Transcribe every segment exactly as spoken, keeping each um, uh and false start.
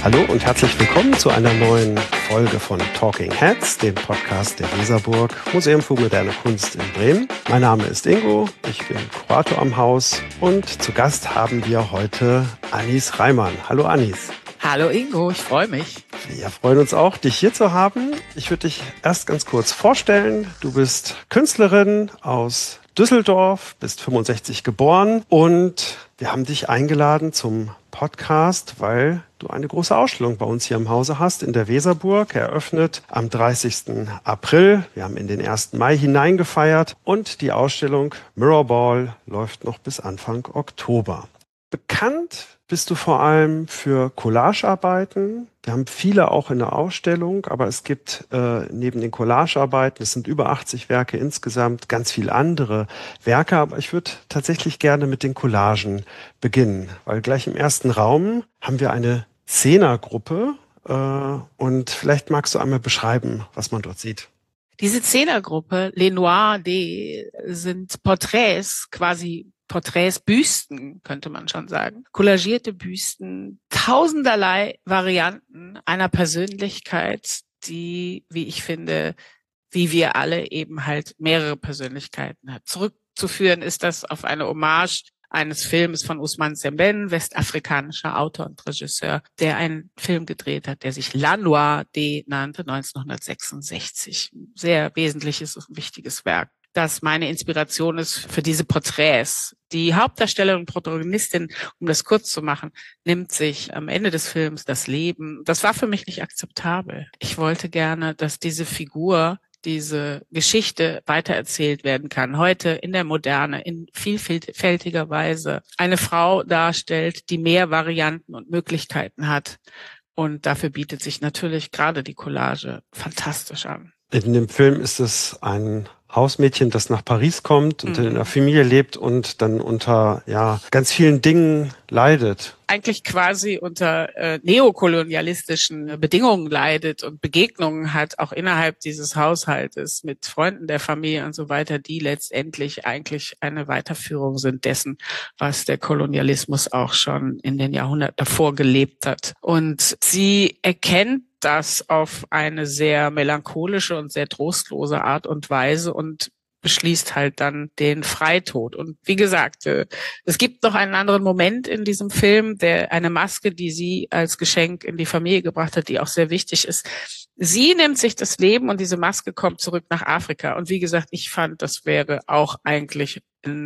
Hallo und herzlich willkommen zu einer neuen Folge von Talking Heads, dem Podcast der Weserburg Museum für moderne Kunst in Bremen. Mein Name ist Ingo, ich bin Kurator am Haus und zu Gast haben wir heute Anis Reimann. Hallo Anis. Hallo Ingo, ich freue mich. Wir freuen uns auch, dich hier zu haben. Ich würde dich erst ganz kurz vorstellen. Du bist Künstlerin aus Düsseldorf, bist fünfundsechzig geboren und wir haben dich eingeladen zum Podcast, weil du eine große Ausstellung bei uns hier im Hause hast in der Weserburg, eröffnet am dreißigsten April. Wir haben in den ersten Mai hineingefeiert und die Ausstellung Mirrorball läuft noch bis Anfang Oktober. Bekannt bist du vor allem für Collagearbeiten. Wir haben viele auch in der Ausstellung, aber es gibt äh, neben den Collagearbeiten, es sind über achtzig Werke insgesamt, ganz viele andere Werke. Aber ich würde tatsächlich gerne mit den Collagen beginnen, weil gleich im ersten Raum haben wir eine Zehnergruppe äh, und vielleicht magst du einmal beschreiben, was man dort sieht. Diese Zehnergruppe, Les Noirs, die sind Porträts, quasi Porträts, Büsten, könnte man schon sagen. Collagierte Büsten, tausenderlei Varianten einer Persönlichkeit, die, wie ich finde, wie wir alle eben halt mehrere Persönlichkeiten hat. Zurückzuführen ist das auf eine Hommage eines Films von Ousmane Sembène, westafrikanischer Autor und Regisseur, der einen Film gedreht hat, der sich La Noire D nannte, neunzehnhundertsechsundsechzig. Sehr wesentliches und wichtiges Werk, das meine Inspiration ist für diese Porträts. Die Hauptdarstellerin und Protagonistin, um das kurz zu machen, nimmt sich am Ende des Films das Leben. Das war für mich nicht akzeptabel. Ich wollte gerne, dass diese Figur, diese Geschichte weitererzählt werden kann, heute in der Moderne, in vielfältiger Weise eine Frau darstellt, die mehr Varianten und Möglichkeiten hat. Und dafür bietet sich natürlich gerade die Collage fantastisch an. In dem Film ist es ein Hausmädchen, das nach Paris kommt und mhm. in einer Familie lebt und dann unter ja ganz vielen Dingen leidet. Eigentlich quasi unter äh, neokolonialistischen Bedingungen leidet und Begegnungen hat, auch innerhalb dieses Haushaltes mit Freunden der Familie und so weiter, die letztendlich eigentlich eine Weiterführung sind dessen, was der Kolonialismus auch schon in den Jahrhunderten davor gelebt hat. Und sie erkennt das auf eine sehr melancholische und sehr trostlose Art und Weise und beschließt halt dann den Freitod. Und wie gesagt, es gibt noch einen anderen Moment in diesem Film, der eine Maske, die sie als Geschenk in die Familie gebracht hat, die auch sehr wichtig ist. Sie nimmt sich das Leben und diese Maske kommt zurück nach Afrika. Und wie gesagt, ich fand, das wäre auch eigentlich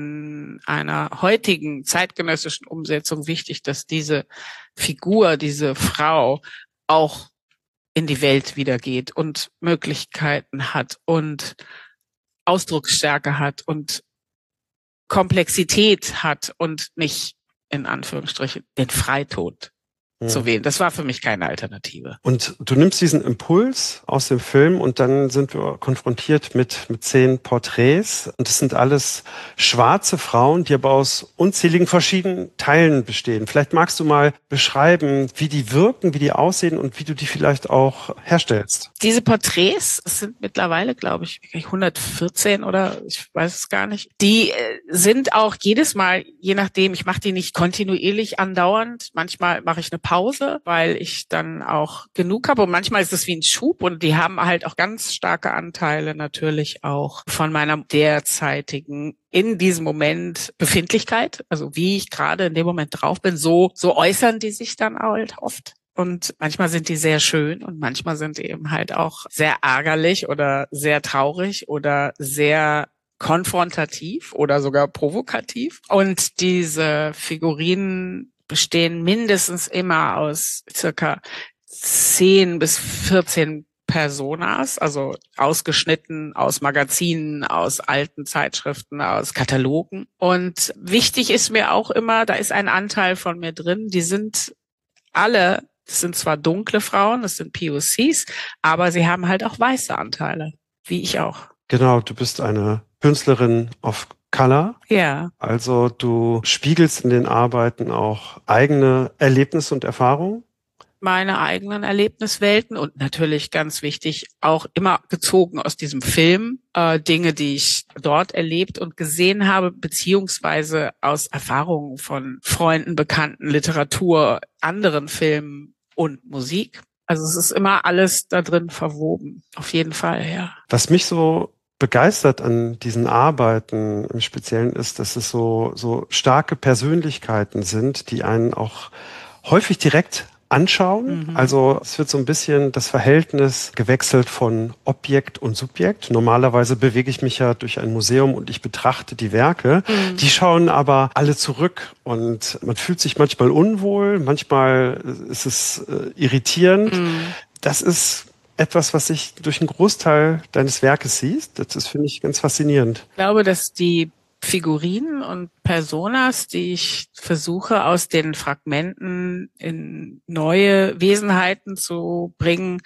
in einer heutigen zeitgenössischen Umsetzung wichtig, dass diese Figur, diese Frau auch in die Welt wieder geht und Möglichkeiten hat und Ausdrucksstärke hat und Komplexität hat und nicht, in Anführungsstrichen, den Freitod ja. zu wählen. Das war für mich keine Alternative. Und du nimmst diesen Impuls aus dem Film und dann sind wir konfrontiert mit, mit zehn Porträts. Und das sind alles schwarze Frauen, die aber aus unzähligen verschiedenen Teilen bestehen. Vielleicht magst du mal beschreiben, wie die wirken, wie die aussehen und wie du die vielleicht auch herstellst. Diese Porträts, es sind mittlerweile, glaube ich, hundertvierzehn oder ich weiß es gar nicht. Die sind auch jedes Mal, je nachdem, ich mache die nicht kontinuierlich andauernd. Manchmal mache ich eine Pause, weil ich dann auch genug habe. Und manchmal ist es wie ein Schub und die haben halt auch ganz starke Anteile natürlich auch von meiner derzeitigen in diesem Moment Befindlichkeit. Also wie ich gerade in dem Moment drauf bin, so, so äußern die sich dann halt oft. Und manchmal sind die sehr schön und manchmal sind die eben halt auch sehr ärgerlich oder sehr traurig oder sehr konfrontativ oder sogar provokativ. Und diese Figurinen bestehen mindestens immer aus circa zehn bis vierzehn Personas, also ausgeschnitten aus Magazinen, aus alten Zeitschriften, aus Katalogen. Und wichtig ist mir auch immer, da ist ein Anteil von mir drin, die sind alle, das sind zwar dunkle Frauen, das sind P O Cs, aber sie haben halt auch weiße Anteile, wie ich auch. Genau, du bist eine Künstlerin of Color. Ja. Also du spiegelst in den Arbeiten auch eigene Erlebnisse und Erfahrungen? Meine eigenen Erlebniswelten und natürlich ganz wichtig, auch immer gezogen aus diesem Film, äh, Dinge, die ich dort erlebt und gesehen habe, beziehungsweise aus Erfahrungen von Freunden, Bekannten, Literatur, anderen Filmen und Musik. Also es ist immer alles da drin verwoben. Auf jeden Fall, ja. Was mich so begeistert an diesen Arbeiten im Speziellen ist, dass es so, so starke Persönlichkeiten sind, die einen auch häufig direkt anschauen. Mhm. Also es wird so ein bisschen das Verhältnis gewechselt von Objekt und Subjekt. Normalerweise bewege ich mich ja durch ein Museum und ich betrachte die Werke. Mhm. Die schauen aber alle zurück und man fühlt sich manchmal unwohl, manchmal ist es äh, irritierend. Mhm. Das ist etwas, was sich durch einen Großteil deines Werkes siehst. Das ist, finde ich, ganz faszinierend. Ich glaube, dass die Figurinen und Personas, die ich versuche, aus den Fragmenten in neue Wesenheiten zu bringen,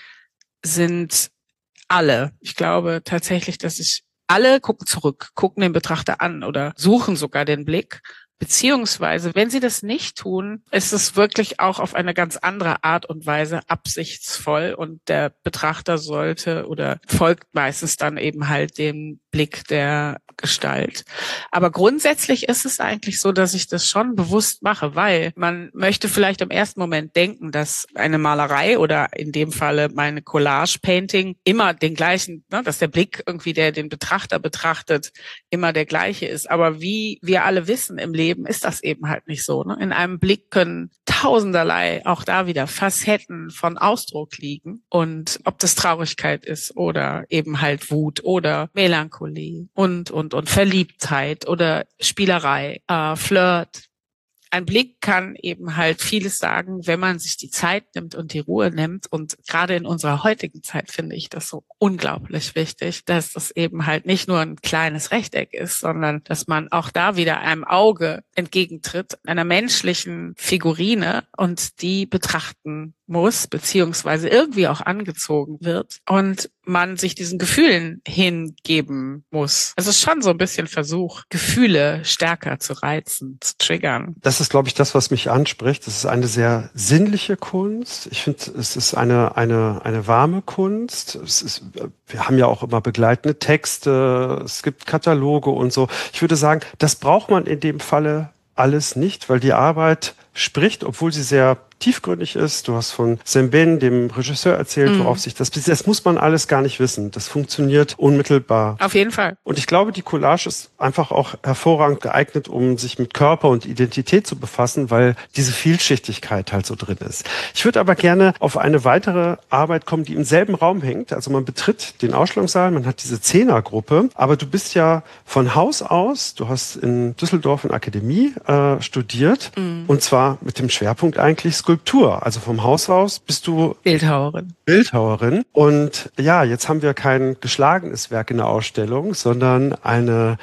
sind alle. Ich glaube tatsächlich, dass ich alle gucken zurück, gucken den Betrachter an oder suchen sogar den Blick. Beziehungsweise, wenn sie das nicht tun, ist es wirklich auch auf eine ganz andere Art und Weise absichtsvoll und der Betrachter sollte oder folgt meistens dann eben halt dem Blick der Gestalt. Aber grundsätzlich ist es eigentlich so, dass ich das schon bewusst mache, weil man möchte vielleicht im ersten Moment denken, dass eine Malerei oder in dem Falle meine Collage-Painting immer den gleichen, ne, dass der Blick irgendwie, der den Betrachter betrachtet, immer der gleiche ist. Aber wie wir alle wissen im Leben, ist das eben halt nicht so. Ne? In einem Blick können tausenderlei, auch da wieder Facetten von Ausdruck liegen. Und ob das Traurigkeit ist oder eben halt Wut oder Melancholie und, und, und Verliebtheit oder Spielerei, äh, Flirt. Ein Blick kann eben halt vieles sagen, wenn man sich die Zeit nimmt und die Ruhe nimmt. Und gerade in unserer heutigen Zeit finde ich das so unglaublich wichtig, dass das eben halt nicht nur ein kleines Rechteck ist, sondern dass man auch da wieder einem Auge entgegentritt, einer menschlichen Figurine und die betrachten muss, beziehungsweise irgendwie auch angezogen wird und man sich diesen Gefühlen hingeben muss. Es ist schon so ein bisschen Versuch, Gefühle stärker zu reizen, zu triggern. Das ist, glaube ich, das, was mich anspricht. Das ist eine sehr sinnliche Kunst. Ich finde, es ist eine, eine, eine warme Kunst. Es ist, wir haben ja auch immer begleitende Texte, es gibt Kataloge und so. Ich würde sagen, das braucht man in dem Falle alles nicht, weil die Arbeit spricht, obwohl sie sehr tiefgründig ist. Du hast von Sembène, dem Regisseur, erzählt, worauf mm. sich das bezieht. Das muss man alles gar nicht wissen. Das funktioniert unmittelbar. Auf jeden Fall. Und ich glaube, die Collage ist einfach auch hervorragend geeignet, um sich mit Körper und Identität zu befassen, weil diese Vielschichtigkeit halt so drin ist. Ich würde aber gerne auf eine weitere Arbeit kommen, die im selben Raum hängt. Also man betritt den Ausstellungssaal, man hat diese Zehnergruppe, aber du bist ja von Haus aus, du hast in Düsseldorf in Akademie äh, studiert mm. und zwar mit dem Schwerpunkt eigentlich Skulptur. Also vom Haus aus bist du Bildhauerin. Bildhauerin. Und ja, jetzt haben wir kein geschlagenes Werk in der Ausstellung, sondern eine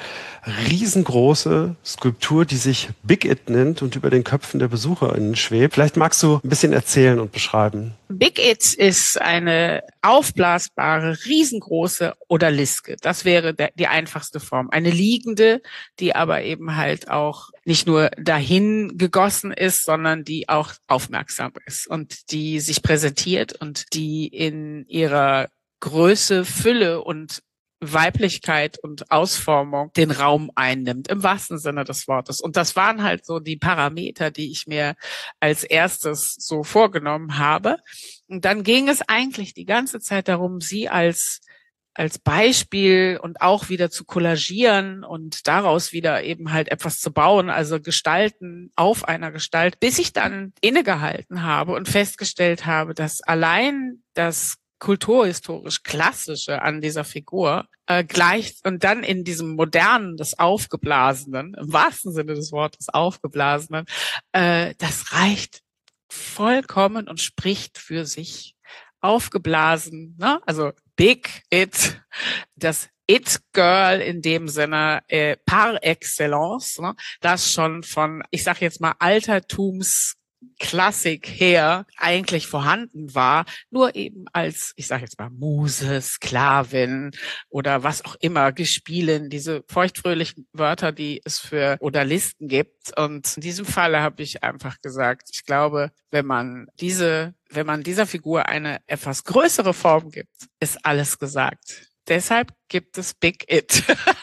riesengroße Skulptur, die sich Big It nennt und über den Köpfen der BesucherInnen schwebt. Vielleicht magst du ein bisschen erzählen und beschreiben. Big It ist eine aufblasbare, riesengroße Odaliske. Das wäre der, die einfachste Form. Eine liegende, die aber eben halt auch nicht nur dahin gegossen ist, sondern die auch aufmerksam ist und die sich präsentiert und die in ihrer Größe, Fülle und Weiblichkeit und Ausformung den Raum einnimmt, im wahrsten Sinne des Wortes. Und das waren halt so die Parameter, die ich mir als erstes so vorgenommen habe. Und dann ging es eigentlich die ganze Zeit darum, sie als als Beispiel und auch wieder zu kollagieren und daraus wieder eben halt etwas zu bauen, also Gestalten auf einer Gestalt, bis ich dann innegehalten habe und festgestellt habe, dass allein das kulturhistorisch Klassische an dieser Figur äh, gleich und dann in diesem modernen, des Aufgeblasenen, im wahrsten Sinne des Wortes Aufgeblasenen, äh, das reicht vollkommen und spricht für sich. Aufgeblasen, ne? Also Big It, das It-Girl in dem Sinne äh, par excellence, ne? Das schon von, ich sag jetzt mal, Altertums Klassik her eigentlich vorhanden war, nur eben als, ich sage jetzt mal, Muse, Sklavin oder was auch immer, Gespielin, diese feuchtfröhlichen Wörter, die es für Odalisten gibt. Und in diesem Falle habe ich einfach gesagt, ich glaube, wenn man diese, wenn man dieser Figur eine etwas größere Form gibt, ist alles gesagt. Deshalb gibt es Big It.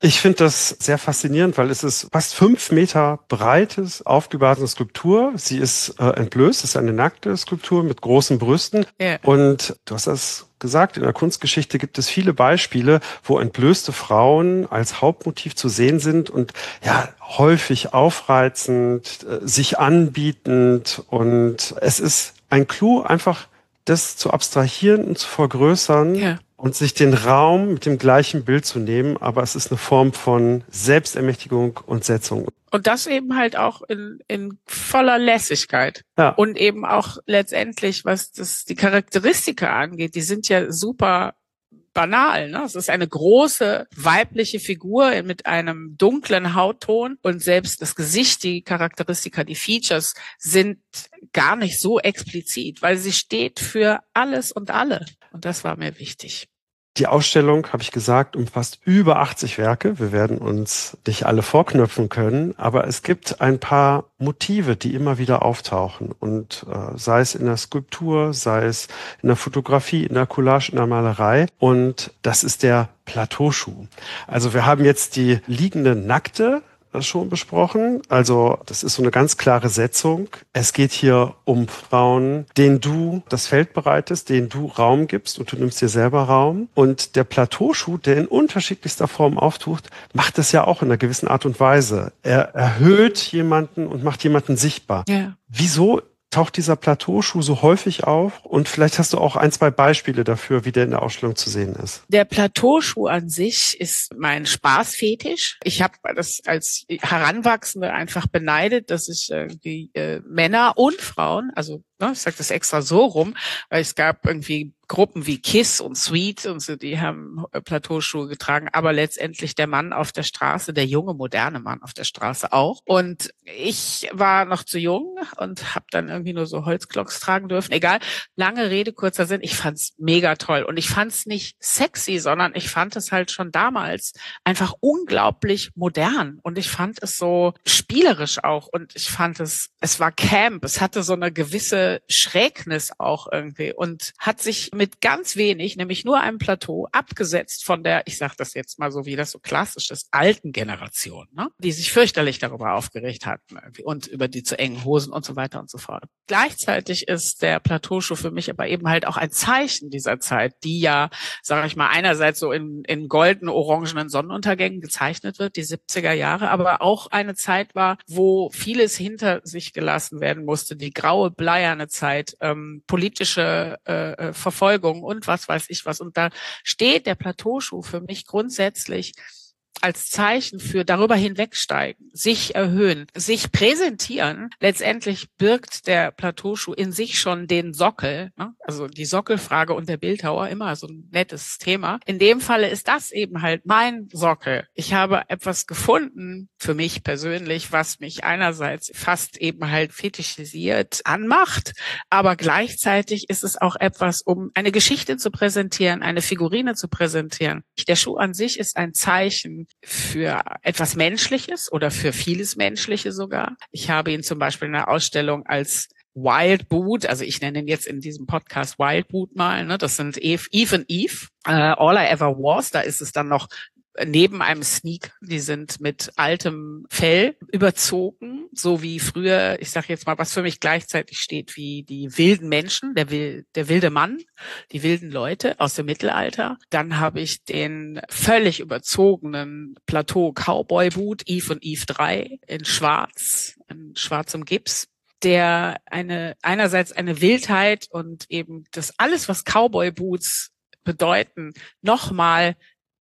Ich finde das sehr faszinierend, weil es ist fast fünf Meter breites, aufgeblasene Skulptur. Sie ist äh, entblößt, es ist eine nackte Skulptur mit großen Brüsten. Ja. Und du hast das gesagt, in der Kunstgeschichte gibt es viele Beispiele, wo entblößte Frauen als Hauptmotiv zu sehen sind und ja, häufig aufreizend, äh, sich anbietend. Und es ist ein Clou, einfach das zu abstrahieren und zu vergrößern. Ja. Und sich den Raum mit dem gleichen Bild zu nehmen, aber es ist eine Form von Selbstermächtigung und Setzung. Und das eben halt auch in, in voller Lässigkeit. Ja. Und eben auch letztendlich, was das die Charakteristika angeht, die sind ja super banal, ne? Es ist eine große weibliche Figur mit einem dunklen Hautton und selbst das Gesicht, die Charakteristika, die Features sind gar nicht so explizit, weil sie steht für alles und alle. Und das war mir wichtig. Die Ausstellung, habe ich gesagt, umfasst über achtzig Werke. Wir werden uns nicht alle vorknöpfen können, aber es gibt ein paar Motive, die immer wieder auftauchen. Und äh, sei es in der Skulptur, sei es in der Fotografie, in der Collage, in der Malerei. Und das ist der Plateauschuh. Also wir haben jetzt die liegende nackte schon besprochen. Also das ist so eine ganz klare Setzung. Es geht hier um Frauen, denen du das Feld bereitest, denen du Raum gibst und du nimmst dir selber Raum. Und der Plateauschuh, der in unterschiedlichster Form auftaucht, macht das ja auch in einer gewissen Art und Weise. Er erhöht jemanden und macht jemanden sichtbar. Ja. Wieso taucht dieser Plateauschuh so häufig auf? Und vielleicht hast du auch ein, zwei Beispiele dafür, wie der in der Ausstellung zu sehen ist. Der Plateauschuh an sich ist mein Spaßfetisch. Ich habe das als Heranwachsende einfach beneidet, dass ich irgendwie äh, Männer und Frauen, also ne, ich sage das extra so rum, weil es gab irgendwie Gruppen wie Kiss und Sweet und so, die haben Plateauschuhe getragen, aber letztendlich der Mann auf der Straße, der junge, moderne Mann auf der Straße auch. Und ich war noch zu jung und habe dann irgendwie nur so Holzklocks tragen dürfen. Egal, lange Rede, kurzer Sinn, ich fand's mega toll. Und ich fand's nicht sexy, sondern ich fand es halt schon damals einfach unglaublich modern. Und ich fand es so spielerisch auch. Und ich fand es, es war Camp, es hatte so eine gewisse Schrägnis auch irgendwie und hat sich mit ganz wenig, nämlich nur einem Plateau, abgesetzt von der, ich sage das jetzt mal so, wie das so klassisch ist, alten Generation, ne? Die sich fürchterlich darüber aufgeregt hatten irgendwie und über die zu engen Hosen und so weiter und so fort. Gleichzeitig ist der Plateauschuh für mich aber eben halt auch ein Zeichen dieser Zeit, die ja, sage ich mal, einerseits so in, in golden, orangenen Sonnenuntergängen gezeichnet wird, die siebziger Jahre, aber auch eine Zeit war, wo vieles hinter sich gelassen werden musste, die graue, bleierne Zeit, ähm, politische äh, Verfolgung und was weiß ich was. Und da steht der Plateauschuh für mich grundsätzlich als Zeichen für darüber hinwegsteigen, sich erhöhen, sich präsentieren. Letztendlich birgt der Plateauschuh in sich schon den Sockel, ne? Also die Sockelfrage und der Bildhauer, immer so ein nettes Thema. In dem Falle ist das eben halt mein Sockel. Ich habe etwas gefunden, für mich persönlich, was mich einerseits fast eben halt fetischisiert anmacht, aber gleichzeitig ist es auch etwas, um eine Geschichte zu präsentieren, eine Figurine zu präsentieren. Der Schuh an sich ist ein Zeichen für etwas Menschliches oder für vieles Menschliche sogar. Ich habe ihn zum Beispiel in der Ausstellung als Wild Boot, also ich nenne ihn jetzt in diesem Podcast Wild Boot mal, ne? Das sind Eve, Eve and Eve, uh, All I Ever Was, da ist es dann noch neben einem Sneak, die sind mit altem Fell überzogen, so wie früher, ich sage jetzt mal, was für mich gleichzeitig steht wie die wilden Menschen, der, will, der wilde Mann, die wilden Leute aus dem Mittelalter. Dann habe ich den völlig überzogenen Plateau-Cowboy-Boot Eve und Eve drei in schwarz, in schwarzem Gips, der eine einerseits eine Wildheit und eben das alles, was Cowboy-Boots bedeuten, nochmal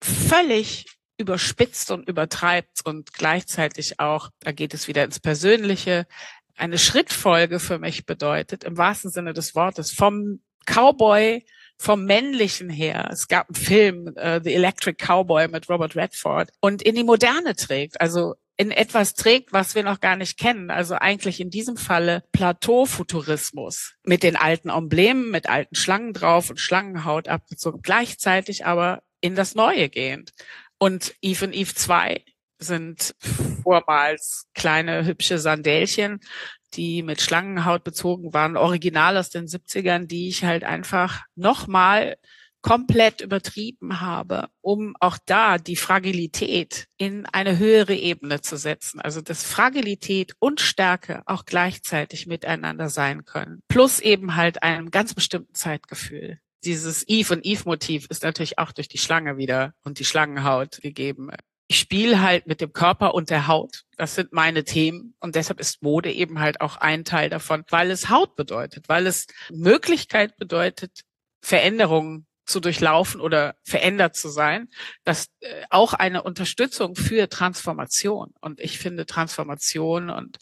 völlig überspitzt und übertreibt und gleichzeitig auch, da geht es wieder ins Persönliche, eine Schrittfolge für mich bedeutet, im wahrsten Sinne des Wortes, vom Cowboy, vom Männlichen her. Es gab einen Film, uh, The Electric Cowboy mit Robert Redford, und in die Moderne trägt, also in etwas trägt, was wir noch gar nicht kennen. Also eigentlich in diesem Falle Plateaufuturismus mit den alten Emblemen, mit alten Schlangen drauf und Schlangenhaut abgezogen, gleichzeitig aber in das Neue gehend. Und Eve und Eve zwei sind vormals kleine, hübsche Sandälchen, die mit Schlangenhaut bezogen waren, original aus den siebzigern, die ich halt einfach nochmal komplett übertrieben habe, um auch da die Fragilität in eine höhere Ebene zu setzen. Also dass Fragilität und Stärke auch gleichzeitig miteinander sein können. Plus eben halt einem ganz bestimmten Zeitgefühl. Dieses Eve und Eve-Motiv ist natürlich auch durch die Schlange wieder und die Schlangenhaut gegeben. Ich spiele halt mit dem Körper und der Haut. Das sind meine Themen. Und deshalb ist Mode eben halt auch ein Teil davon, weil es Haut bedeutet, weil es Möglichkeit bedeutet, Veränderungen zu durchlaufen oder verändert zu sein, das äh, auch eine Unterstützung für Transformation. Und ich finde Transformation und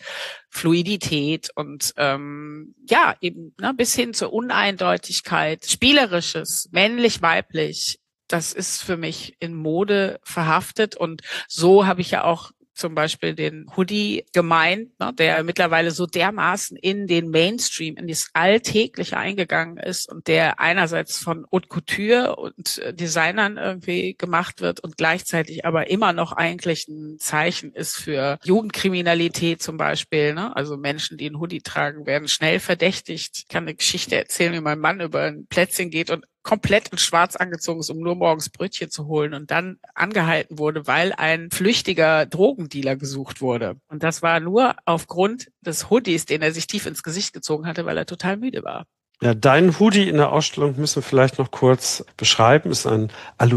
Fluidität und ähm, ja eben ne, bis hin zur Uneindeutigkeit, Spielerisches, männlich-weiblich, das ist für mich in Mode verhaftet. Und so habe ich ja auch zum Beispiel den Hoodie gemeint, ne, der mittlerweile so dermaßen in den Mainstream, in das Alltägliche eingegangen ist und der einerseits von Haute Couture und Designern irgendwie gemacht wird und gleichzeitig aber immer noch eigentlich ein Zeichen ist für Jugendkriminalität zum Beispiel. Ne? Also Menschen, die einen Hoodie tragen, werden schnell verdächtigt. Ich kann eine Geschichte erzählen, wie mein Mann über ein Plätzchen geht und komplett in schwarz angezogen ist, um nur morgens Brötchen zu holen und dann angehalten wurde, weil ein flüchtiger Drogendealer gesucht wurde. Und das war nur aufgrund des Hoodies, den er sich tief ins Gesicht gezogen hatte, weil er total müde war. Ja, deinen Hoodie in der Ausstellung müssen wir vielleicht noch kurz beschreiben. Ist ein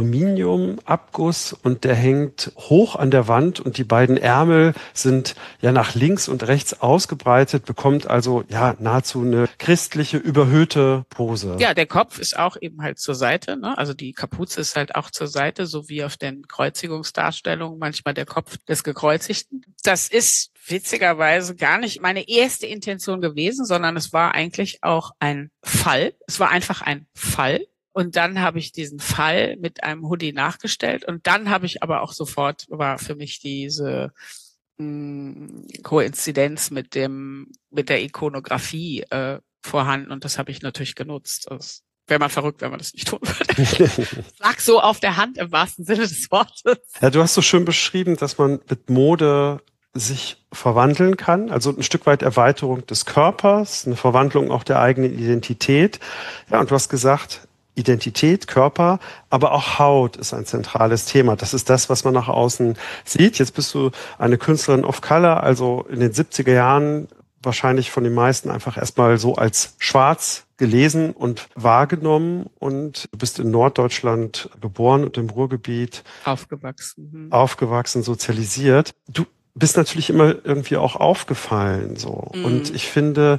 Aluminiumabguss und der hängt hoch an der Wand und die beiden Ärmel sind ja nach links und rechts ausgebreitet, bekommt also ja nahezu eine christliche, überhöhte Pose. Ja, der Kopf ist auch eben halt zur Seite, ne? Also die Kapuze ist halt auch zur Seite, so wie auf den Kreuzigungsdarstellungen manchmal der Kopf des Gekreuzigten. Das ist witzigerweise gar nicht meine erste Intention gewesen, sondern es war eigentlich auch ein Fall. Es war einfach ein Fall. Und dann habe ich diesen Fall mit einem Hoodie nachgestellt. Und dann habe ich aber auch sofort, war für mich diese mh, Koinzidenz mit dem, mit der Ikonografie äh, vorhanden. Und das habe ich natürlich genutzt. Das wäre mal verrückt, wenn man das nicht tun würde. Lag so auf der Hand im wahrsten Sinne des Wortes. Ja, du hast so schön beschrieben, dass man mit Mode sich verwandeln kann, also ein Stück weit Erweiterung des Körpers, eine Verwandlung auch der eigenen Identität. Ja, und du hast gesagt, Identität, Körper, aber auch Haut ist ein zentrales Thema. Das ist das, was man nach außen sieht. Jetzt bist du eine Künstlerin of Color, also in den siebziger Jahren wahrscheinlich von den meisten einfach erstmal so als schwarz gelesen und wahrgenommen, und du bist in Norddeutschland geboren und im Ruhrgebiet aufgewachsen, mhm. aufgewachsen, sozialisiert. Du bist natürlich immer irgendwie auch aufgefallen, so. Mhm. Und ich finde,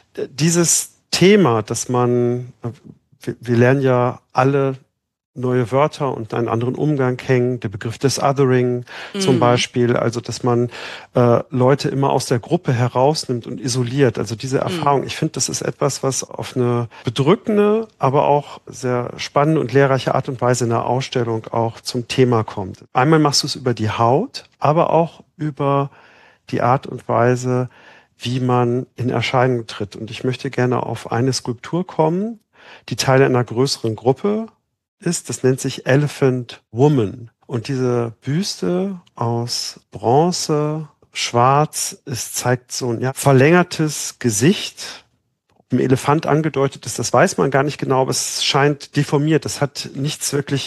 dieses Thema, dass man, wir, wir lernen ja alle neue Wörter und einen anderen Umgang kennen, der Begriff des Othering mhm. zum Beispiel, also dass man äh, Leute immer aus der Gruppe herausnimmt und isoliert, also diese Erfahrung, mhm. ich finde, das ist etwas, was auf eine bedrückende, aber auch sehr spannende und lehrreiche Art und Weise in der Ausstellung auch zum Thema kommt. Einmal machst du es über die Haut, aber auch über die Art und Weise, wie man in Erscheinung tritt. Und ich möchte gerne auf eine Skulptur kommen, die Teil einer größeren Gruppe ist, das nennt sich Elephant Woman. Und diese Büste aus Bronze, schwarz, es zeigt so ein ja, verlängertes Gesicht. Ob ein Elefant angedeutet ist, das weiß man gar nicht genau, aber es scheint deformiert. Es hat nichts wirklich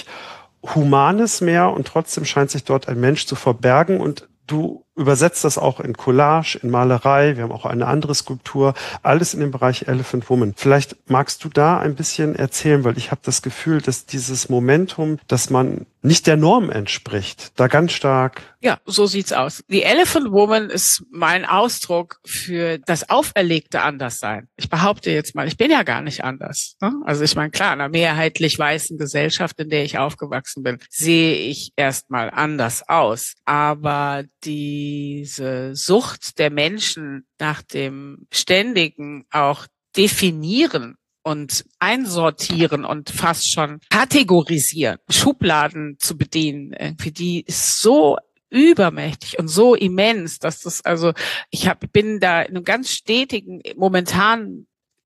Humanes mehr und trotzdem scheint sich dort ein Mensch zu verbergen, und du übersetzt das auch in Collage, in Malerei. Wir haben auch eine andere Skulptur. Alles in dem Bereich Elephant Woman. Vielleicht magst du da ein bisschen erzählen, weil ich habe das Gefühl, dass dieses Momentum, dass man nicht der Norm entspricht, da ganz stark... Ja, so sieht's aus. Die Elephant Woman ist mein Ausdruck für das auferlegte Anderssein. Ich behaupte jetzt mal, ich bin ja gar nicht anders. Ne? Also ich meine, klar, in einer mehrheitlich weißen Gesellschaft, in der ich aufgewachsen bin, sehe ich erstmal anders aus. Aber diese Sucht der Menschen nach dem ständigen auch Definieren und einsortieren und fast schon kategorisieren, Schubladen zu bedienen, irgendwie, die ist so übermächtig und so immens, dass das also, ich hab, bin da in einem ganz stetigen, momentan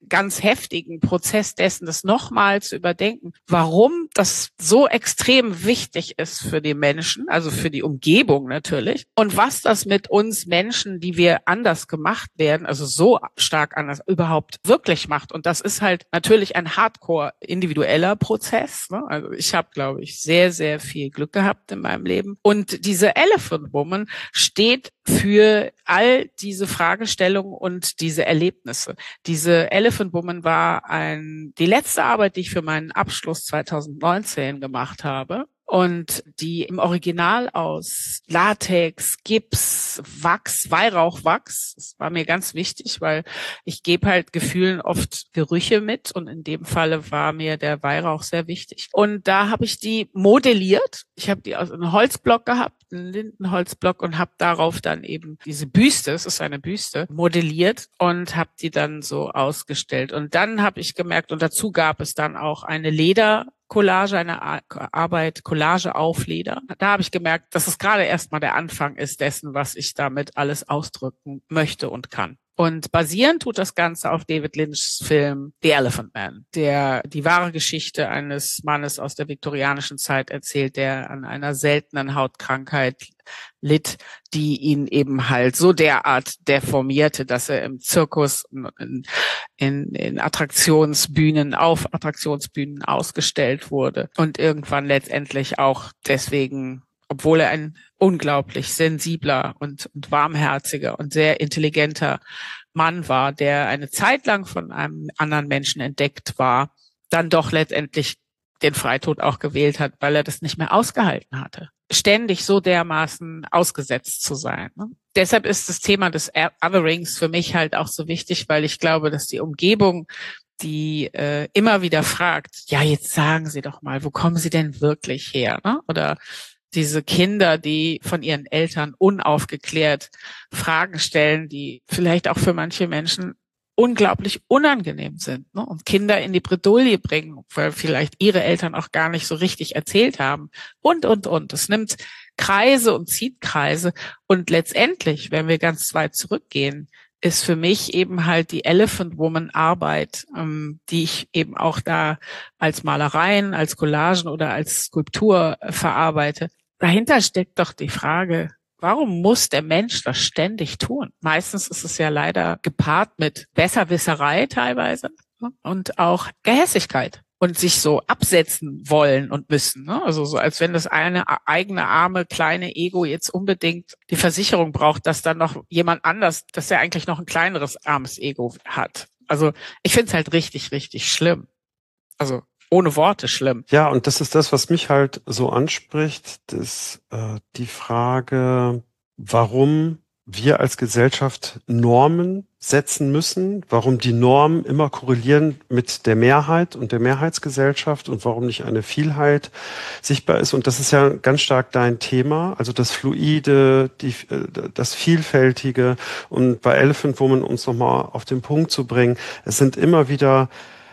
ganz heftigen Prozess dessen, das nochmal zu überdenken, warum das so extrem wichtig ist für die Menschen, also für die Umgebung natürlich, und was das mit uns Menschen, die wir anders gemacht werden, also so stark anders, überhaupt wirklich macht. Und das ist halt natürlich ein hardcore individueller Prozess. Ne? Also ich habe, glaube ich, sehr, sehr viel Glück gehabt in meinem Leben. Und diese Elephant Woman steht für all diese Fragestellungen und diese Erlebnisse. Diese Elephant Woman war ein, die letzte Arbeit, die ich für meinen Abschluss zwanzig neunzehn gemacht habe. Und die im Original aus Latex, Gips, Wachs, Weihrauchwachs. Das war mir ganz wichtig, weil ich gebe halt Gefühlen oft Gerüche mit und in dem Falle war mir der Weihrauch sehr wichtig. Und da habe ich die modelliert. Ich habe die aus einem Holzblock gehabt, einen Lindenholzblock und habe darauf dann eben diese Büste, es ist eine Büste, modelliert und habe die dann so ausgestellt. Und dann habe ich gemerkt, und dazu gab es dann auch eine Leder Collage, eine Arbeit, Collage auf Leder. Da habe ich gemerkt, dass es gerade erstmal der Anfang ist dessen, was ich damit alles ausdrücken möchte und kann. Und basierend tut das Ganze auf David Lynchs Film The Elephant Man, der die wahre Geschichte eines Mannes aus der viktorianischen Zeit erzählt, der an einer seltenen Hautkrankheit litt, die ihn eben halt so derart deformierte, dass er im Zirkus in, in, in Attraktionsbühnen, auf Attraktionsbühnen ausgestellt wurde und irgendwann letztendlich auch deswegen, obwohl er ein unglaublich sensibler und, und warmherziger und sehr intelligenter Mann war, der eine Zeit lang von einem anderen Menschen entdeckt war, dann doch letztendlich den Freitod auch gewählt hat, weil er das nicht mehr ausgehalten hatte, ständig so dermaßen ausgesetzt zu sein. Ne? Deshalb ist das Thema des Otherings für mich halt auch so wichtig, weil ich glaube, dass die Umgebung, die äh, immer wieder fragt, ja, jetzt sagen Sie doch mal, wo kommen Sie denn wirklich her? Ne? Oder diese Kinder, die von ihren Eltern unaufgeklärt Fragen stellen, die vielleicht auch für manche Menschen unglaublich unangenehm sind, ne? Und Kinder in die Bredouille bringen, weil vielleicht ihre Eltern auch gar nicht so richtig erzählt haben und, und, und. Es nimmt Kreise und zieht Kreise und letztendlich, wenn wir ganz weit zurückgehen, ist für mich eben halt die Elephant Woman Arbeit, ähm, die ich eben auch da als Malereien, als Collagen oder als Skulptur äh, verarbeite. Dahinter steckt doch die Frage, warum muss der Mensch das ständig tun? Meistens ist es ja leider gepaart mit Besserwisserei teilweise, ne? Und auch Gehässigkeit und sich so absetzen wollen und müssen. Ne? Also so, als wenn das eine eigene arme kleine Ego jetzt unbedingt die Versicherung braucht, dass dann noch jemand anders, dass er eigentlich noch ein kleineres armes Ego hat. Also ich finde es halt richtig, richtig schlimm. Also ohne Worte schlimm. Ja, und das ist das, was mich halt so anspricht, dass äh, die Frage, warum wir als Gesellschaft Normen setzen müssen, warum die Normen immer korrelieren mit der Mehrheit und der Mehrheitsgesellschaft und warum nicht eine Vielheit sichtbar ist. Und das ist ja ganz stark dein Thema, also das Fluide, die, das Vielfältige. Und bei Elephant Woman, um es nochmal auf den Punkt zu bringen, es sind immer wieder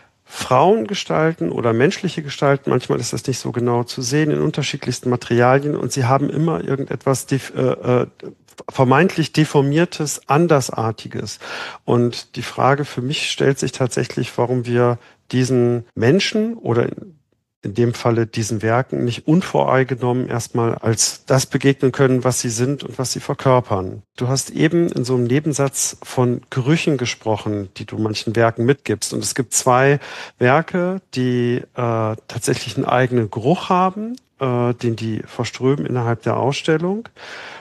Frauengestalten oder menschliche Gestalten, manchmal ist das nicht so genau zu sehen, in unterschiedlichsten Materialien und sie haben immer irgendetwas def- äh, vermeintlich Deformiertes, Andersartiges. Und die Frage für mich stellt sich tatsächlich, warum wir diesen Menschen oder in, in dem Falle diesen Werken nicht unvoreingenommen erstmal als das begegnen können, was sie sind und was sie verkörpern. Du hast eben in so einem Nebensatz von Gerüchen gesprochen, die du manchen Werken mitgibst. Und es gibt zwei Werke, die äh, tatsächlich einen eigenen Geruch haben, äh, den die verströmen innerhalb der Ausstellung.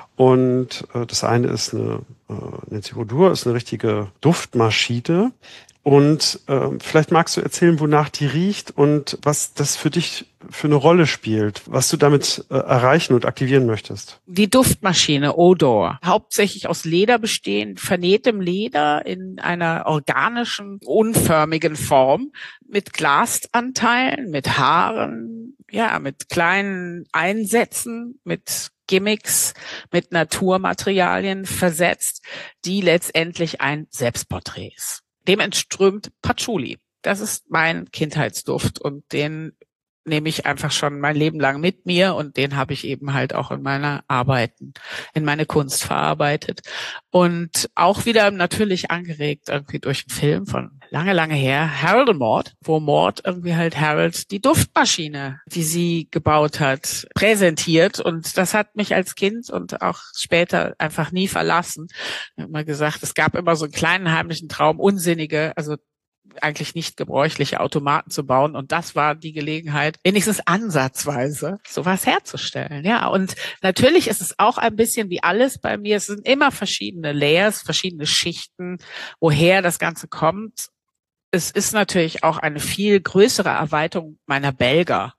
Und äh, das eine ist eine, äh, Nancy Hodur, ist eine richtige Duftmaschine. Und äh, vielleicht magst du erzählen, wonach die riecht und was das für dich für eine Rolle spielt, was du damit äh, erreichen und aktivieren möchtest. Die Duftmaschine Odor, hauptsächlich aus Leder bestehend, vernähtem Leder in einer organischen, unförmigen Form mit Glasanteilen, mit Haaren, ja, mit kleinen Einsätzen, mit Gimmicks, mit Naturmaterialien versetzt, die letztendlich ein Selbstporträt ist. Dem entströmt Patchouli. Das ist mein Kindheitsduft und den nehme ich einfach schon mein Leben lang mit mir und den habe ich eben halt auch in meiner Arbeiten, in meine Kunst verarbeitet. Und auch wieder natürlich angeregt irgendwie durch einen Film von lange, lange her, Harold und Maude, wo Maude irgendwie halt Harold die Duftmaschine, die sie gebaut hat, präsentiert. Und das hat mich als Kind und auch später einfach nie verlassen. Ich habe immer gesagt, es gab immer so einen kleinen heimlichen Traum, unsinnige, also eigentlich nicht gebräuchliche Automaten zu bauen. Und das war die Gelegenheit, wenigstens ansatzweise sowas herzustellen. Ja, und natürlich ist es auch ein bisschen wie alles bei mir. Es sind immer verschiedene Layers, verschiedene Schichten, woher das Ganze kommt. Es ist natürlich auch eine viel größere Erweiterung meiner Bälger.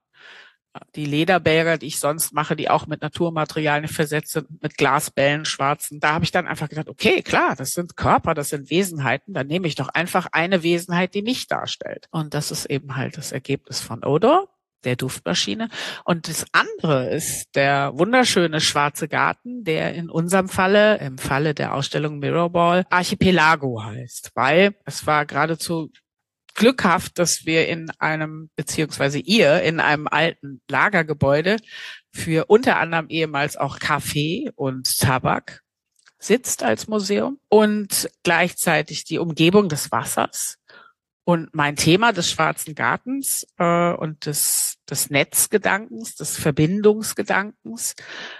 Die Lederbälger, die ich sonst mache, die auch mit Naturmaterialien versetzt sind, mit Glasbällen, schwarzen. Da habe ich dann einfach gedacht, okay, klar, das sind Körper, das sind Wesenheiten. Dann nehme ich doch einfach eine Wesenheit, die mich darstellt. Und das ist eben halt das Ergebnis von Odor, der Duftmaschine. Und das andere ist der wunderschöne schwarze Garten, der in unserem Falle, im Falle der Ausstellung Mirrorball, Archipelago heißt. Weil es war geradezu glückhaft, dass wir in einem, beziehungsweise ihr, in einem alten Lagergebäude für unter anderem ehemals auch Kaffee und Tabak sitzt als Museum und gleichzeitig die Umgebung des Wassers. Und mein Thema des Schwarzen Gartens äh, und des, des Netzgedankens, des Verbindungsgedankens,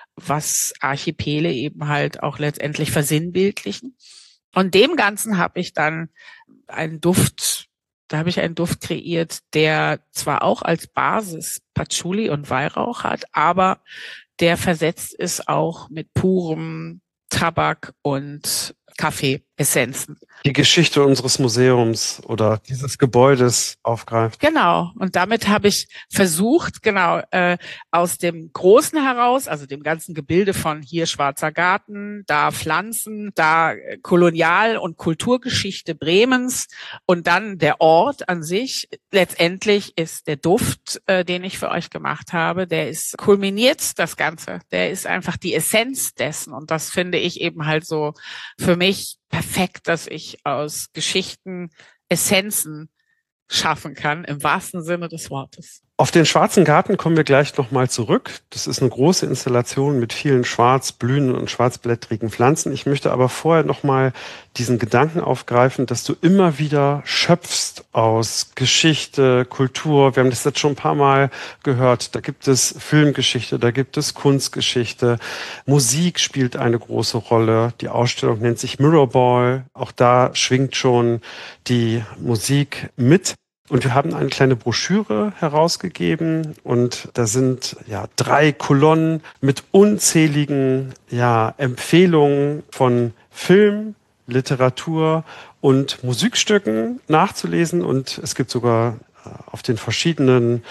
was Archipele eben halt auch letztendlich versinnbildlichen. Und dem Ganzen habe ich dann einen Duft Da habe ich einen Duft kreiert, der zwar auch als Basis Patchouli und Weihrauch hat, aber der versetzt ist auch mit purem Tabak und Kaffeeessenzen. Die Geschichte unseres Museums oder dieses Gebäudes aufgreift. Genau. Und damit habe ich versucht, genau, äh, aus dem Großen heraus, also dem ganzen Gebilde von hier Schwarzer Garten, da Pflanzen, da Kolonial- und Kulturgeschichte Bremens und dann der Ort an sich. Letztendlich ist der Duft, äh, den ich für euch gemacht habe, der ist kulminiert das Ganze. Der ist einfach die Essenz dessen. Und das finde ich eben halt so für mich perfekt, dass ich aus Geschichten Essenzen schaffen kann, im wahrsten Sinne des Wortes. Auf den Schwarzen Garten kommen wir gleich nochmal zurück. Das ist eine große Installation mit vielen schwarz blühenden und schwarzblättrigen Pflanzen. Ich möchte aber vorher nochmal diesen Gedanken aufgreifen, dass du immer wieder schöpfst aus Geschichte, Kultur. Wir haben das jetzt schon ein paar Mal gehört. Da gibt es Filmgeschichte, da gibt es Kunstgeschichte. Musik spielt eine große Rolle. Die Ausstellung nennt sich Mirrorball. Auch da schwingt schon die Musik mit. Und wir haben eine kleine Broschüre herausgegeben und da sind ja drei Kolonnen mit unzähligen ja Empfehlungen von Film, Literatur und Musikstücken nachzulesen und es gibt sogar auf den verschiedenen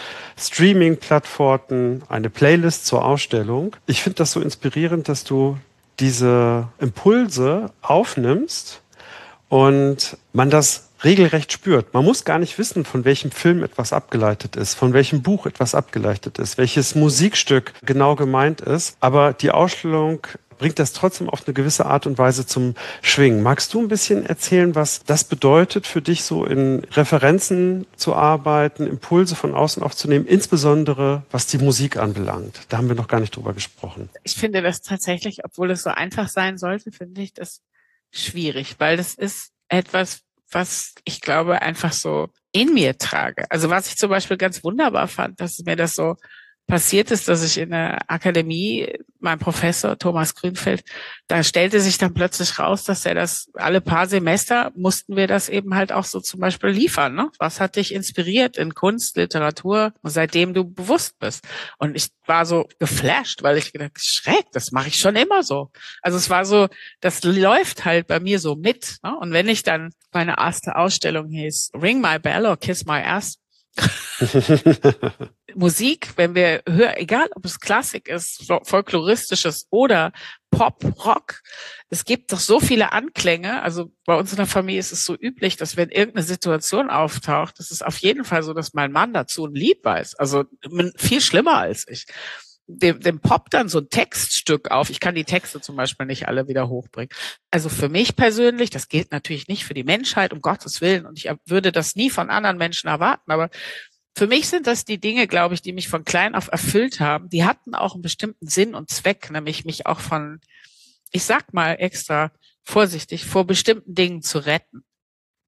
Streaming-Plattformen eine Playlist zur Ausstellung. Ich finde das so inspirierend, dass du diese Impulse aufnimmst und man das regelrecht spürt. Man muss gar nicht wissen, von welchem Film etwas abgeleitet ist, von welchem Buch etwas abgeleitet ist, welches Musikstück genau gemeint ist. Aber die Ausstellung bringt das trotzdem auf eine gewisse Art und Weise zum Schwingen. Magst du ein bisschen erzählen, was das bedeutet für dich, so in Referenzen zu arbeiten, Impulse von außen aufzunehmen, insbesondere was die Musik anbelangt? Da haben wir noch gar nicht drüber gesprochen. Ich finde das tatsächlich, obwohl es so einfach sein sollte, finde ich das schwierig, weil das ist etwas, was ich glaube einfach so in mir trage. Also was ich zum Beispiel ganz wunderbar fand, dass mir das so passiert ist, dass ich in der Akademie, mein Professor Thomas Grünfeld, da stellte sich dann plötzlich raus, dass er das alle paar Semester mussten wir das eben halt auch so zum Beispiel liefern. Ne? Was hat dich inspiriert in Kunst, Literatur, seitdem du bewusst bist? Und ich war so geflasht, weil ich gedacht, schräg, das mache ich schon immer so. Also es war so, das läuft halt bei mir so mit. Ne? Und wenn ich dann, meine erste Ausstellung hieß Ring My Bell or Kiss My Ass, Musik, wenn wir hören, egal ob es Klassik ist, folkloristisches oder Pop, Rock, es gibt doch so viele Anklänge. Also bei uns in der Familie ist es so üblich, dass wenn irgendeine Situation auftaucht, das ist auf jeden Fall so, dass mein Mann dazu ein Lied weiß. Also viel schlimmer als ich. Dem, dem poppt dann so ein Textstück auf. Ich kann die Texte zum Beispiel nicht alle wieder hochbringen. Also für mich persönlich, das gilt natürlich nicht für die Menschheit, um Gottes Willen. Und ich würde das nie von anderen Menschen erwarten. Aber für mich sind das die Dinge, glaube ich, die mich von klein auf erfüllt haben. Die hatten auch einen bestimmten Sinn und Zweck, nämlich mich auch von, ich sag mal extra vorsichtig, vor bestimmten Dingen zu retten.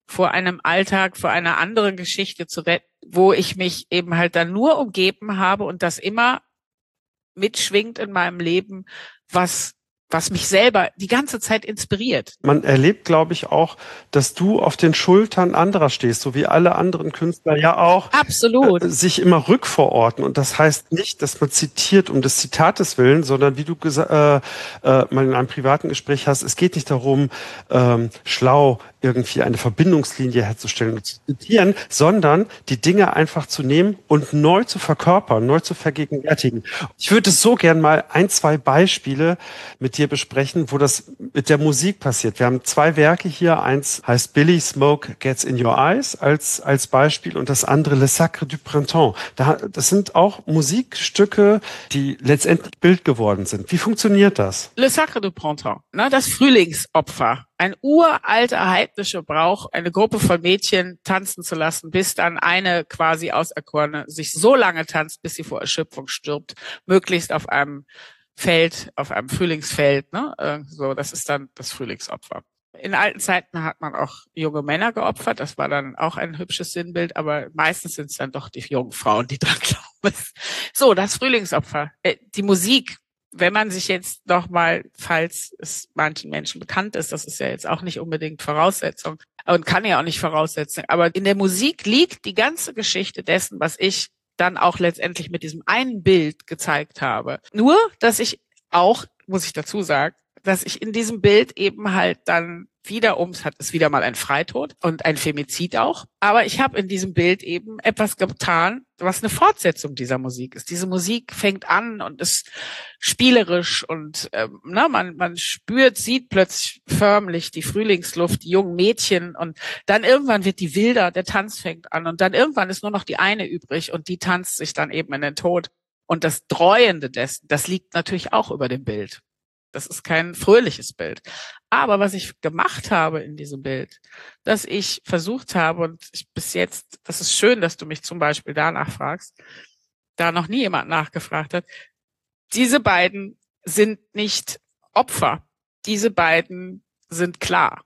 vor einem Alltag, vor einer anderen Geschichte zu retten, wo ich mich eben halt dann nur umgeben habe und das immer mitschwingt in meinem Leben, was was mich selber die ganze Zeit inspiriert. Man erlebt, glaube ich, auch, dass du auf den Schultern anderer stehst, so wie alle anderen Künstler ja auch. Absolut. Äh, sich immer rückverorten. Und das heißt nicht, dass man zitiert um des Zitates willen, sondern wie du gesa- äh, äh, mal in einem privaten Gespräch hast, es geht nicht darum, ähm, schlau irgendwie eine Verbindungslinie herzustellen und zu zitieren, sondern die Dinge einfach zu nehmen und neu zu verkörpern, neu zu vergegenwärtigen. Ich würde so gern mal ein, zwei Beispiele mit dir besprechen, wo das mit der Musik passiert. Wir haben zwei Werke hier. Eins heißt Billy Smoke Gets in Your Eyes als, als Beispiel und das andere Le Sacre du Printemps. Da, das sind auch Musikstücke, die letztendlich Bild geworden sind. Wie funktioniert das? Le Sacre du Printemps, ne, das Frühlingsopfer. Ein uralter heidnischer Brauch, eine Gruppe von Mädchen tanzen zu lassen, bis dann eine quasi Auserkorene sich so lange tanzt, bis sie vor Erschöpfung stirbt, möglichst auf einem Feld, auf einem Frühlingsfeld, ne? So, das ist dann das Frühlingsopfer. In alten Zeiten hat man auch junge Männer geopfert, das war dann auch ein hübsches Sinnbild, aber meistens sind es dann doch die jungen Frauen, die dran glauben. So, das Frühlingsopfer. Die Musik, wenn man sich jetzt noch mal, falls es manchen Menschen bekannt ist, das ist ja jetzt auch nicht unbedingt Voraussetzung und kann ja auch nicht voraussetzen, aber in der Musik liegt die ganze Geschichte dessen, was ich dann auch letztendlich mit diesem einen Bild gezeigt habe. Nur, dass ich auch, muss ich dazu sagen, dass ich in diesem Bild eben halt dann wieder ums, hat es wieder mal ein Freitod und ein Femizid auch. Aber ich habe in diesem Bild eben etwas getan, was eine Fortsetzung dieser Musik ist. Diese Musik fängt an und ist spielerisch und ähm, na, man, man spürt, sieht plötzlich förmlich die Frühlingsluft, die jungen Mädchen und dann irgendwann wird die wilder, der Tanz fängt an und dann irgendwann ist nur noch die eine übrig und die tanzt sich dann eben in den Tod. Und das Dreuende dessen, das liegt natürlich auch über dem Bild. Das ist kein fröhliches Bild. Aber was ich gemacht habe in diesem Bild, dass ich versucht habe, und ich bis jetzt, das ist schön, dass du mich zum Beispiel danach fragst, da noch nie jemand nachgefragt hat, diese beiden sind nicht Opfer. Diese beiden sind klar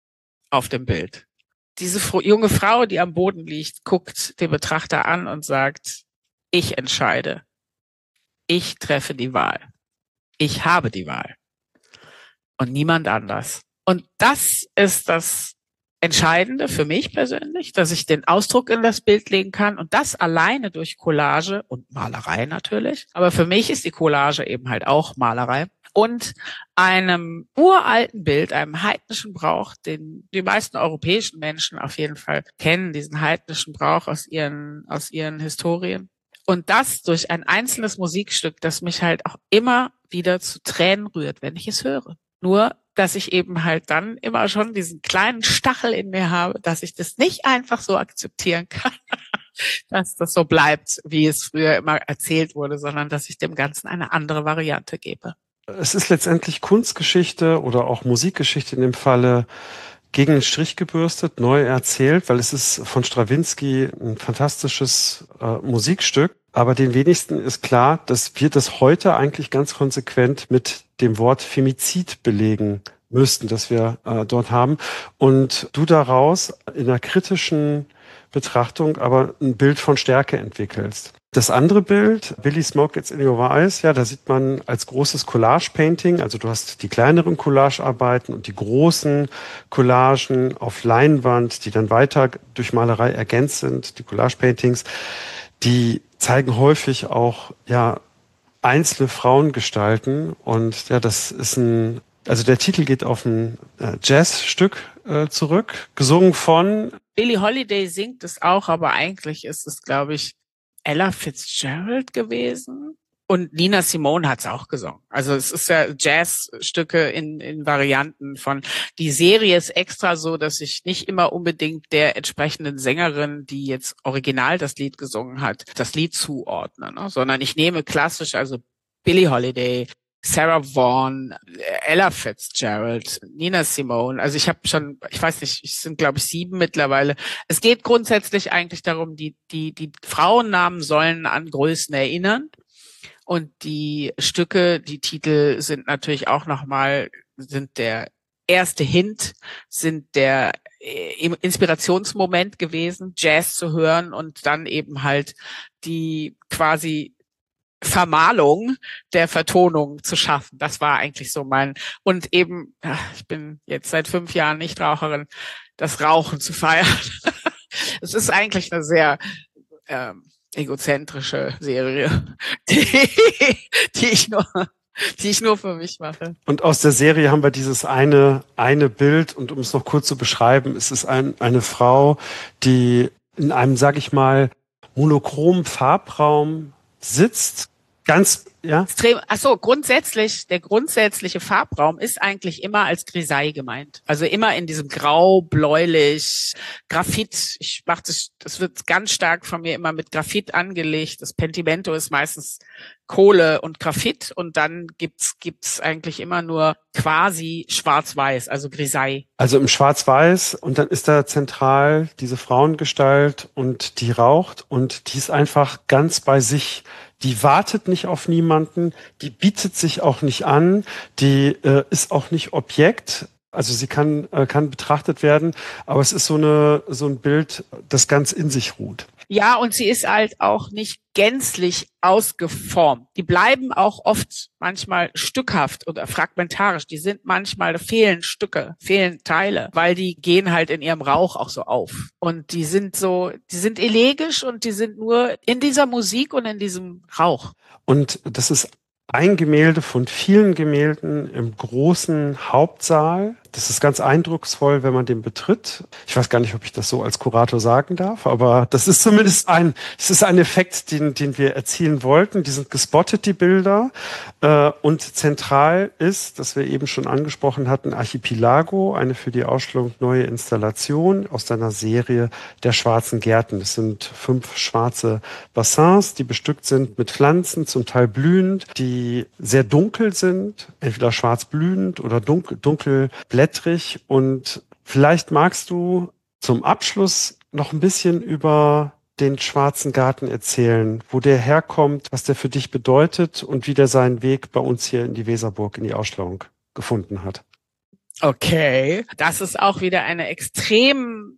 auf dem Bild. Diese junge Frau, die am Boden liegt, guckt den Betrachter an und sagt, ich entscheide. Ich treffe die Wahl. Ich habe die Wahl und niemand anders. Und das ist das Entscheidende für mich persönlich, dass ich den Ausdruck in das Bild legen kann und das alleine durch Collage und Malerei natürlich. Aber für mich ist die Collage eben halt auch Malerei und einem uralten Bild, einem heidnischen Brauch, den die meisten europäischen Menschen auf jeden Fall kennen, diesen heidnischen Brauch aus ihren, aus ihren Historien. Und das durch ein einzelnes Musikstück, das mich halt auch immer wieder zu Tränen rührt, wenn ich es höre. Nur, dass ich eben halt dann immer schon diesen kleinen Stachel in mir habe, dass ich das nicht einfach so akzeptieren kann, dass das so bleibt, wie es früher immer erzählt wurde, sondern dass ich dem Ganzen eine andere Variante gebe. Es ist letztendlich Kunstgeschichte oder auch Musikgeschichte in dem Falle gegen den Strich gebürstet, neu erzählt, weil es ist von Strawinsky ein fantastisches äh, Musikstück. Aber den wenigsten ist klar, dass wir das heute eigentlich ganz konsequent mit dem Wort Femizid belegen müssten, das wir äh, dort haben. Und du daraus in einer kritischen Betrachtung aber ein Bild von Stärke entwickelst. Das andere Bild, Billy Smoke Gets in Your Eyes, ja, da sieht man als großes Collage-Painting, also du hast die kleineren Collage-Arbeiten und die großen Collagen auf Leinwand, die dann weiter durch Malerei ergänzt sind, die Collage-Paintings, die zeigen häufig auch, ja, einzelne Frauengestalten und ja, das ist ein, also der Titel geht auf ein äh, Jazzstück äh, zurück, gesungen von Billie Holiday singt es auch, aber eigentlich ist es, glaube ich, Ella Fitzgerald gewesen. Und Nina Simone hat es auch gesungen. Also es ist ja Jazzstücke in, in Varianten von. Die Serie ist extra so, dass ich nicht immer unbedingt der entsprechenden Sängerin, die jetzt original das Lied gesungen hat, das Lied zuordne, ne? Sondern ich nehme klassisch, also Billie Holiday, Sarah Vaughan, Ella Fitzgerald, Nina Simone. Also ich habe schon, ich weiß nicht, es sind glaube ich sieben mittlerweile. Es geht grundsätzlich eigentlich darum, die die die Frauennamen sollen an Größen erinnern. Und die Stücke, die Titel sind natürlich auch nochmal, sind der erste Hint sind der Inspirationsmoment gewesen, Jazz zu hören und dann eben halt die quasi Vermalung der Vertonung zu schaffen. Das war eigentlich so mein, und eben, ich bin jetzt seit fünf Jahren Nichtraucherin, das Rauchen zu feiern. Es ist eigentlich eine sehr ähm, egozentrische Serie, die, die ich nur die ich nur für mich mache. Und aus der Serie haben wir dieses eine, eine Bild, und um es noch kurz zu beschreiben, es ist ein, eine Frau, die in einem, sag ich mal, monochromen Farbraum sitzt, ganz, ja? Extrem, ach so, grundsätzlich, der grundsätzliche Farbraum ist eigentlich immer als Grisaille gemeint. Also immer in diesem Grau, bläulich, Graphit. Ich mach das, das wird ganz stark von mir immer mit Graphit angelegt. Das Pentimento ist meistens Kohle und Graphit, und dann gibt's gibt's eigentlich immer nur quasi schwarz-weiß, also Grisaille. Also im Schwarz-Weiß, und dann ist da zentral diese Frauengestalt, und die raucht, und die ist einfach ganz bei sich. Die wartet nicht auf niemanden, die bietet sich auch nicht an, die äh, ist auch nicht Objekt. Also sie kann äh, kann betrachtet werden, aber es ist so eine so ein Bild, das ganz in sich ruht. Ja, und sie ist halt auch nicht gänzlich ausgeformt. Die bleiben auch oft manchmal stückhaft oder fragmentarisch. Die sind manchmal, da fehlen Stücke, fehlen Teile, weil die gehen halt in ihrem Rauch auch so auf. Und die sind so, die sind elegisch, und die sind nur in dieser Musik und in diesem Rauch. Und das ist ein Gemälde von vielen Gemälden im großen Hauptsaal. Das ist ganz eindrucksvoll, wenn man den betritt. Ich weiß gar nicht, ob ich das so als Kurator sagen darf, aber das ist zumindest ein, es ist ein Effekt, den, den wir erzielen wollten. Die sind gespottet, die Bilder. Und zentral ist, das wir eben schon angesprochen hatten, Archipelago, eine für die Ausstellung neue Installation aus deiner Serie der schwarzen Gärten. Das sind fünf schwarze Bassins, die bestückt sind mit Pflanzen, zum Teil blühend, die sehr dunkel sind, entweder schwarz blühend oder dunkel, dunkel blättrig. Und vielleicht magst du zum Abschluss noch ein bisschen über den Schwarzen Garten erzählen, wo der herkommt, was der für dich bedeutet und wie der seinen Weg bei uns hier in die Weserburg in die Ausstellung gefunden hat. Okay, das ist auch wieder eine extrem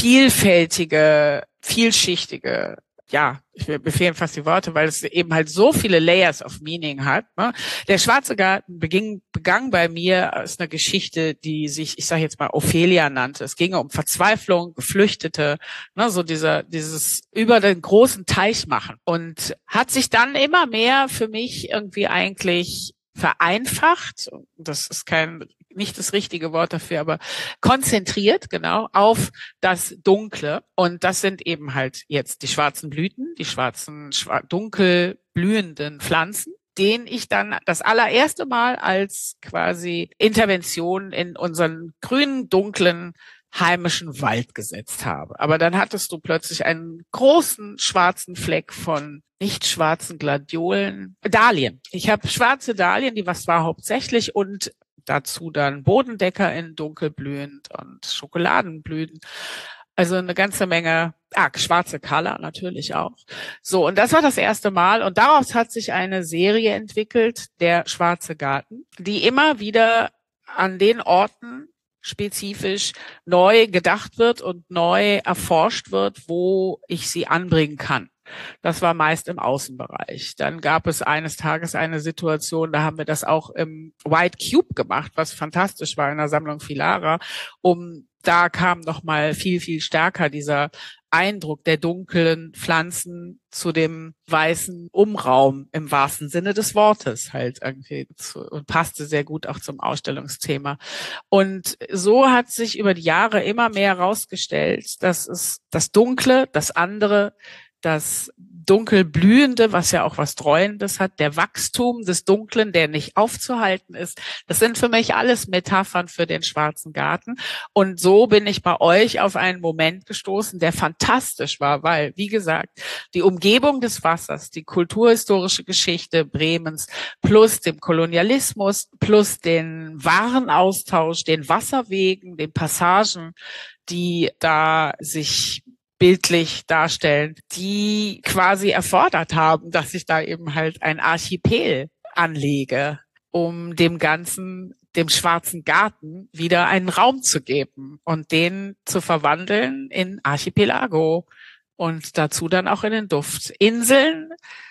vielfältige, vielschichtige, ja, ich mir fehlen fast die Worte, weil es eben halt so viele Layers of Meaning hat. Ne? Der Schwarze Garten beging, begann bei mir aus einer Geschichte, die sich, ich sage jetzt mal, Ophelia nannte. Es ging um Verzweiflung, Geflüchtete, ne, so dieser, dieses über den großen Teich machen, und hat sich dann immer mehr für mich irgendwie eigentlich vereinfacht. Das ist kein nicht das richtige Wort dafür, aber konzentriert, genau, auf das Dunkle. Und das sind eben halt jetzt die schwarzen Blüten, die schwarzen, schwar- dunkel blühenden Pflanzen, den ich dann das allererste Mal als quasi Intervention in unseren grünen, dunklen, heimischen Wald gesetzt habe. Aber dann hattest du plötzlich einen großen schwarzen Fleck von nicht schwarzen Gladiolen, Dahlien. Ich habe schwarze Dahlien, die was war hauptsächlich, und dazu dann Bodendecker in dunkelblühend und Schokoladenblüten. Also eine ganze Menge, ah, schwarze Color natürlich auch. So, und das war das erste Mal. Und daraus hat sich eine Serie entwickelt, der Schwarze Garten, die immer wieder an den Orten spezifisch neu gedacht wird und neu erforscht wird, wo ich sie anbringen kann. Das war meist im Außenbereich. Dann gab es eines Tages eine Situation, da haben wir das auch im White Cube gemacht, was fantastisch war in der Sammlung Filara. Um, da kam noch mal viel, viel stärker dieser Eindruck der dunklen Pflanzen zu dem weißen Umraum im wahrsten Sinne des Wortes halt irgendwie zu, und passte sehr gut auch zum Ausstellungsthema. Und so hat sich über die Jahre immer mehr herausgestellt, dass es das Dunkle, das andere, das Dunkelblühende, was ja auch was Treuendes hat, der Wachstum des Dunklen, der nicht aufzuhalten ist. Das sind für mich alles Metaphern für den Schwarzen Garten. Und so bin ich bei euch auf einen Moment gestoßen, der fantastisch war, weil, wie gesagt, die Umgebung des Wassers, die kulturhistorische Geschichte Bremens plus dem Kolonialismus plus den Warenaustausch, den Wasserwegen, den Passagen, die da sich bildlich darstellen, die quasi erfordert haben, dass ich da eben halt ein Archipel anlege, um dem Ganzen dem Schwarzen Garten wieder einen Raum zu geben und den zu verwandeln in Archipelago und dazu dann auch in den Duft. Inseln,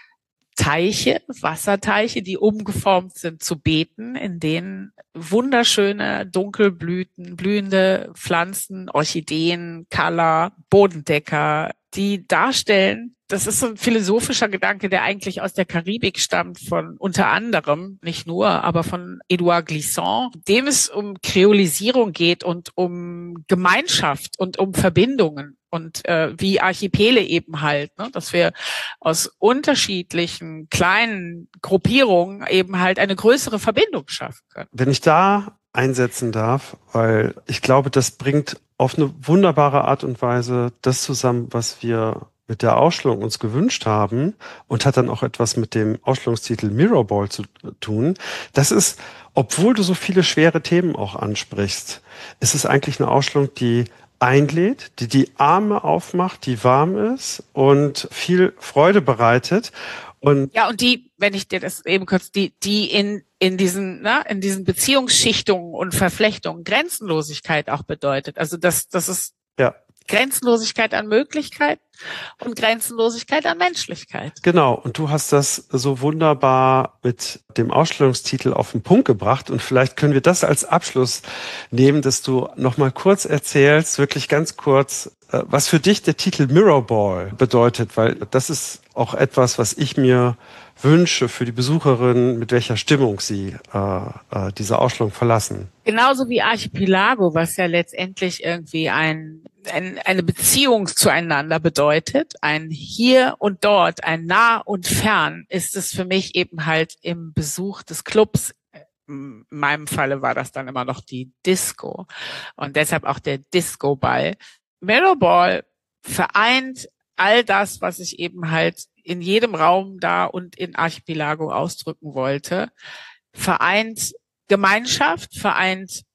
Teiche, Wasserteiche, die umgeformt sind zu Beeten, in denen wunderschöne Dunkelblüten, blühende Pflanzen, Orchideen, Kala, Bodendecker, die darstellen, das ist so ein philosophischer Gedanke, der eigentlich aus der Karibik stammt, von unter anderem, nicht nur, aber von Edouard Glissant, dem es um Kreolisierung geht und um Gemeinschaft und um Verbindungen und äh, wie Archipele eben halt, ne, dass wir aus unterschiedlichen kleinen Gruppierungen eben halt eine größere Verbindung schaffen können. Wenn ich da einsetzen darf, weil ich glaube, das bringt auf eine wunderbare Art und Weise das zusammen, was wir mit der Ausstellung uns gewünscht haben und hat dann auch etwas mit dem Ausstellungstitel Mirrorball zu tun. Das ist, obwohl du so viele schwere Themen auch ansprichst, ist es eigentlich eine Ausstellung, die einlädt, die die Arme aufmacht, die warm ist und viel Freude bereitet. Und ja, und die, wenn ich dir das eben kurz, die, die in, in diesen, ne, in diesen Beziehungsschichtungen und Verflechtungen Grenzenlosigkeit auch bedeutet. Also das, das ist ja. Grenzenlosigkeit an Möglichkeit und Grenzenlosigkeit an Menschlichkeit. Genau, und du hast das so wunderbar mit dem Ausstellungstitel auf den Punkt gebracht und vielleicht können wir das als Abschluss nehmen, dass du noch mal kurz erzählst, wirklich ganz kurz, was für dich der Titel Mirrorball bedeutet, weil das ist auch etwas, was ich mir wünsche für die Besucherinnen, mit welcher Stimmung sie äh, äh, diese Ausstellung verlassen. Genauso wie Archipelago, was ja letztendlich irgendwie ein, ein eine Beziehung zueinander bedeutet, ein Hier und Dort, ein Nah und Fern, ist es für mich eben halt im Besuch des Clubs. In meinem Falle war das dann immer noch die Disco und deshalb auch der Disco-Ball. Mirrorball vereint all das, was ich eben halt in jedem Raum da und in Archipelago ausdrücken wollte, vereint Gemeinschaft, vereint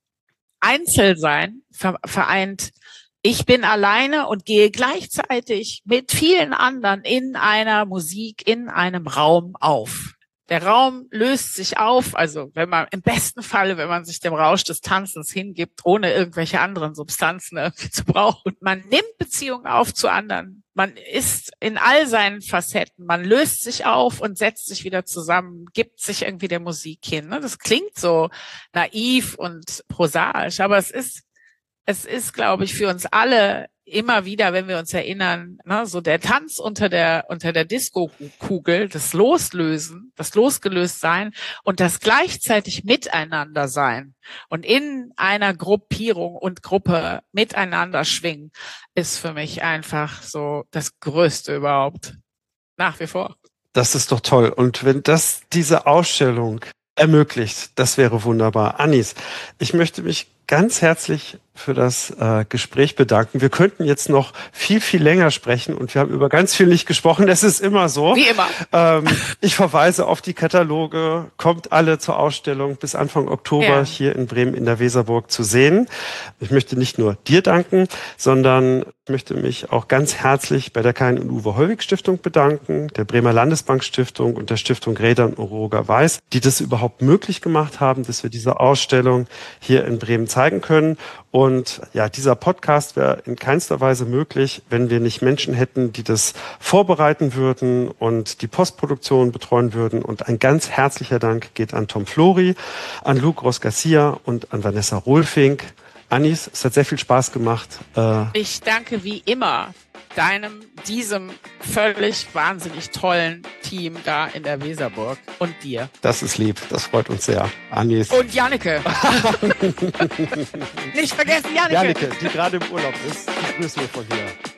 Einzelsein, vereint ich bin alleine und gehe gleichzeitig mit vielen anderen in einer Musik, in einem Raum auf. Der Raum löst sich auf, also wenn man im besten Falle, wenn man sich dem Rausch des Tanzens hingibt, ohne irgendwelche anderen Substanzen irgendwie zu brauchen. Man nimmt Beziehungen auf zu anderen. Man ist in all seinen Facetten. Man löst sich auf und setzt sich wieder zusammen, gibt sich irgendwie der Musik hin. Das klingt so naiv und prosaisch, aber es ist, es ist, glaube ich, für uns alle immer wieder, wenn wir uns erinnern, ne, so der Tanz unter der unter der Disco-Kugel, das Loslösen, das Losgelöstsein und das gleichzeitig Miteinander sein und in einer Gruppierung und Gruppe miteinander schwingen, ist für mich einfach so das Größte überhaupt. Nach wie vor. Das ist doch toll. Und wenn das diese Ausstellung ermöglicht, das wäre wunderbar. Anis, ich möchte mich ganz herzlich für das äh, Gespräch bedanken. Wir könnten jetzt noch viel, viel länger sprechen und wir haben über ganz viel nicht gesprochen. Das ist immer so. Wie immer. Ähm, ich verweise auf die Kataloge. Kommt alle zur Ausstellung bis Anfang Oktober ja. hier in Bremen in der Weserburg zu sehen. Ich möchte nicht nur dir danken, sondern ich möchte mich auch ganz herzlich bei der Karin und Uwe Hollweg Stiftung bedanken, der Bremer Landesbank Stiftung und der Stiftung Räder und Oroga Weiß, die das überhaupt möglich gemacht haben, dass wir diese Ausstellung hier in Bremen zeigen können. Und ja, dieser Podcast wäre in keinster Weise möglich, wenn wir nicht Menschen hätten, die das vorbereiten würden und die Postproduktion betreuen würden. Und ein ganz herzlicher Dank geht an Tom Flori, an Luc Ross-Garcia und an Vanessa Rohlfink. Anis, es hat sehr viel Spaß gemacht. Äh ich danke wie immer deinem, diesem völlig wahnsinnig tollen Team da in der Weserburg und dir. Das ist lieb, das freut uns sehr. Anis. Und Janneke. Nicht vergessen, Janneke. Janneke, die gerade im Urlaub ist. Die grüßen wir von hier.